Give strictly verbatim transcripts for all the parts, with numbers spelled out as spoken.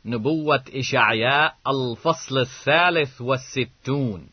نبوة إشعياء الفصل الثالث والستون.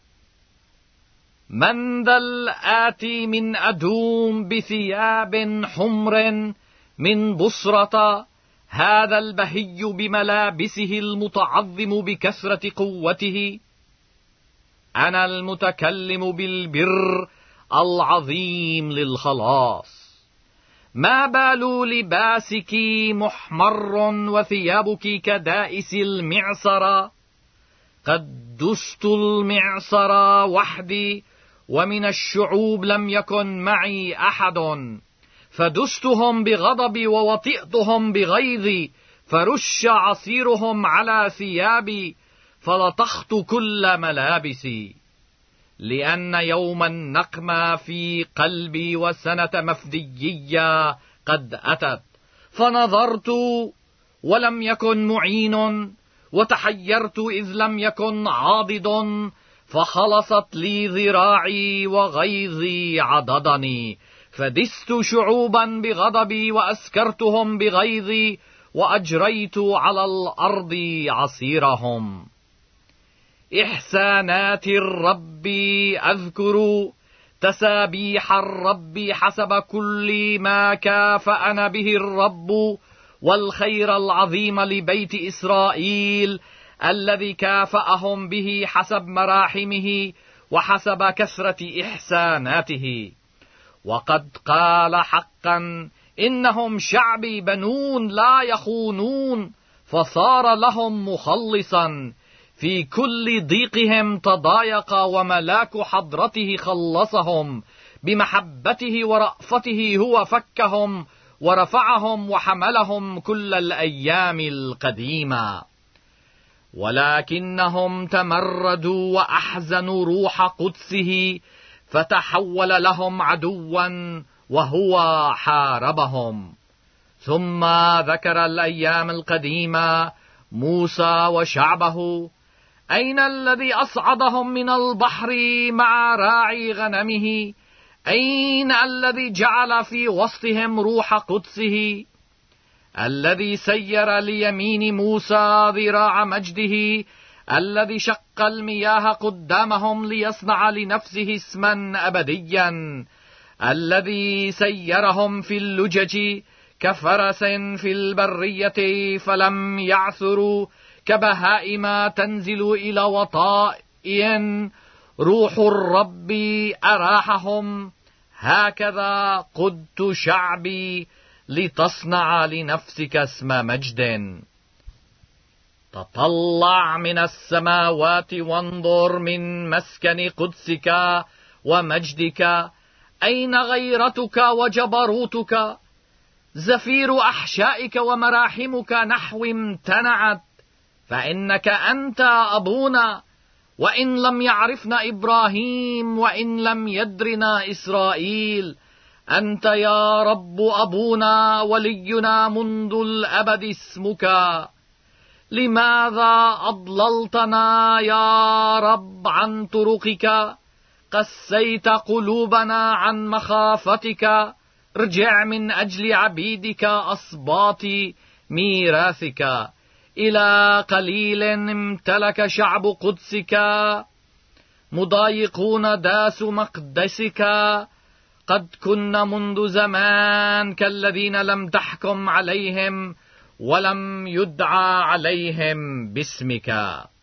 من ذا الآتي من أدوم بثياب حمر من بصرة، هذا البهي بملابسه المتعظم بكثرة قوته؟ أنا المتكلم بالبر العظيم للخلاص. ما بال لباسك محمر وثيابك كدائس المعصرة؟ قد دست المعصر وحدي، ومن الشعوب لم يكن معي أحد. فدستهم بغضبي ووطئتهم بغيظي، فرش عصيرهم على ثيابي، فلطخت كل ملابسي. لأن يوم النقمة في قلبي وسنة مفديية قد أتت، فنظرت ولم يكن معين، وتحيرت إذ لم يكن عاضد. فخلصت لي ذراعي وغيظي عضدني، فدست شعوبا بغضبي وأسكرتهم بغيظي، وأجريت على الأرض عصيرهم. إحسانات الرب أذكر، تسابيح الرب حسب كل ما كافأنا به الرب، والخير العظيم لبيت إسرائيل الذي كافأهم به حسب مراحمه وحسب كثرة إحساناته. وقد قال حقا: إنهم شعبي بنون لا يخونون، فصار لهم مخلصا. في كل ضيقهم تضايق، وملاك حضرته خلصهم. بمحبته ورأفته هو فكهم، ورفعهم وحملهم كل الأيام القديمة. ولكنهم تمردوا وأحزنوا روح قدسه، فتحول لهم عدوا وهو حاربهم. ثم ذكر الأيام القديمة موسى وشعبه: أين الذي أصعدهم من البحر مع راعي غنمه؟ أين الذي جعل في وسطهم روح قدسه؟ الذي سير ليمين موسى ذراع مجده، الذي شق المياه قدامهم ليصنع لنفسه اسما أبديا، الذي سيرهم في اللجج كفرس في البرية فلم يعثروا، كبهائم تنزل إلى وطائٍ. روح الرب أراحهم، هكذا قدت شعبي لتصنع لنفسك اسم مجد. تطلع من السماوات وانظر من مسكن قدسك ومجدك، أين غيرتك وجبروتك؟ زفير أحشائك ومراحمك نحو امتنعت، فإنك أنت أبونا، وإن لم يعرفنا إبراهيم وإن لم يدرنا إسرائيل. أنت يا رب أبونا ولينا منذ الأبد اسمك. لماذا أضللتنا يا رب عن طرقك؟ قسيت قلوبنا عن مخافتك. ارجع من أجل عبيدك أصباط ميراثك. إلى قليل امتلك شعب قدسك، مضايقون داس مقدسك. قد كنا منذ زمان كالذين لم تحكم عليهم ولم يدعى عليهم باسمك.